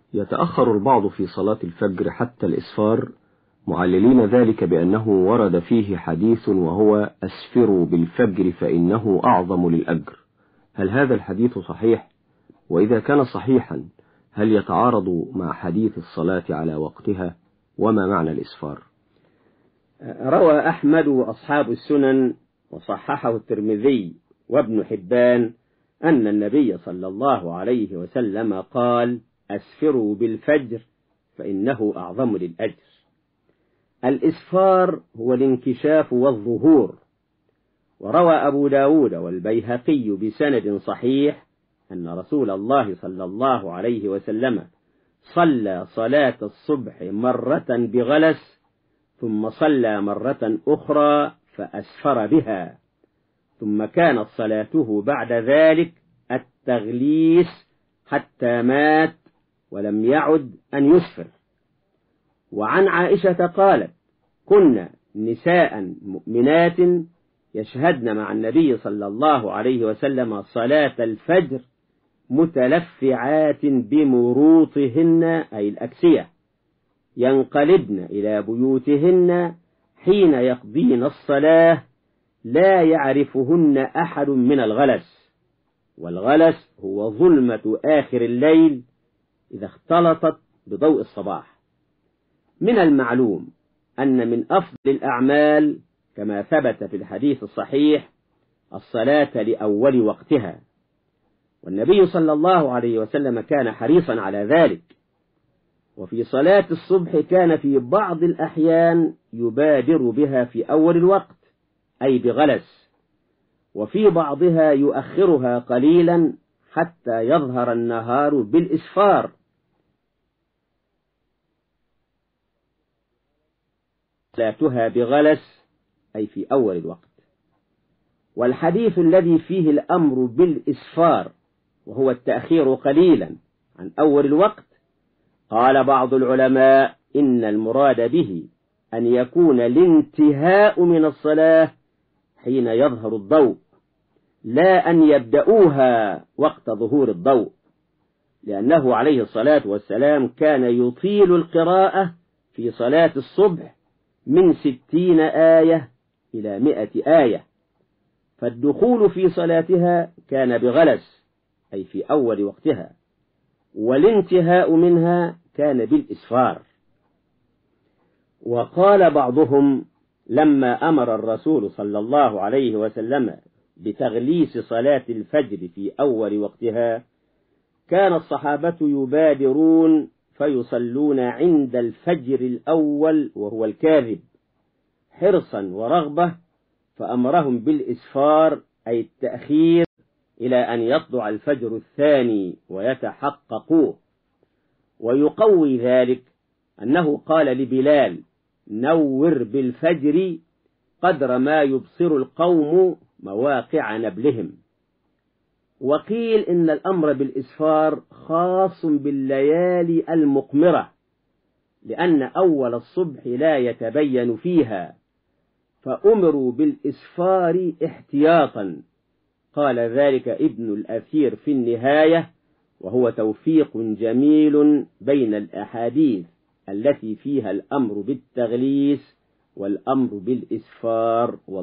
يتأخر البعض في صلاة الفجر حتى الإسفار، معللين ذلك بأنه ورد فيه حديث وهو أسفروا بالفجر فإنه أعظم للأجر. هل هذا الحديث صحيح؟ وإذا كان صحيحا هل يتعارض مع حديث الصلاة على وقتها؟ وما معنى الإسفار؟ روى أحمد وأصحاب السنن وصححه الترمذي وابن حبان أن النبي صلى الله عليه وسلم قال: أسفروا بالفجر فإنه أعظم للأجر. الإسفار هو الانكشاف والظهور. وروى أبو داود والبيهقي بسند صحيح أن رسول الله صلى الله عليه وسلم صلى صلاة الصبح مرة بغلس، ثم صلى مرة أخرى فأسفر بها، ثم كانت صلاته بعد ذلك التغليس حتى مات ولم يعد أن يسفر. وعن عائشة قالت: كنا نساء مؤمنات يشهدن مع النبي صلى الله عليه وسلم صلاة الفجر متلفعات بمروطهن أي الأكسية، ينقلبن إلى بيوتهن حين يقضين الصلاة لا يعرفهن أحد من الغلس. والغلس هو ظلمة آخر الليل إذا اختلطت بضوء الصباح. من المعلوم أن من أفضل الأعمال كما ثبت في الحديث الصحيح الصلاة لأول وقتها، والنبي صلى الله عليه وسلم كان حريصا على ذلك. وفي صلاة الصبح كان في بعض الأحيان يبادر بها في أول الوقت أي بغلس، وفي بعضها يؤخرها قليلا حتى يظهر النهار بالإسفار. صلاتها بغلس أي في أول الوقت. والحديث الذي فيه الأمر بالإسفار وهو التأخير قليلا عن أول الوقت، قال بعض العلماء إن المراد به أن يكون الانتهاء من الصلاة حين يظهر الضوء، لا أن يبدأوها وقت ظهور الضوء، لأنه عليه الصلاة والسلام كان يطيل القراءة في صلاة الصبح من 60 آية إلى 100 آية، فالدخول في صلاتها كان بغلس أي في أول وقتها، والانتهاء منها كان بالإسفار. وقال بعضهم لما أمر الرسول صلى الله عليه وسلم بتغليس صلاة الفجر في أول وقتها، كان الصحابة يبادرون فيصلون عند الفجر الأول وهو الكاذب حرصا ورغبة، فأمرهم بالإسفار أي التأخير إلى أن يطلع الفجر الثاني ويتحققوه. ويقوي ذلك أنه قال لبلال: نور بالفجر قدر ما يبصر القوم مواقع نبلهم. وقيل إن الأمر بالإسفار خاص بالليالي المقمرة، لأن أول الصبح لا يتبين فيها، فأمروا بالإسفار احتياطا. قال ذلك ابن الأثير في النهاية، وهو توفيق جميل بين الأحاديث التي فيها الأمر بالتغليس والأمر بالإسفار.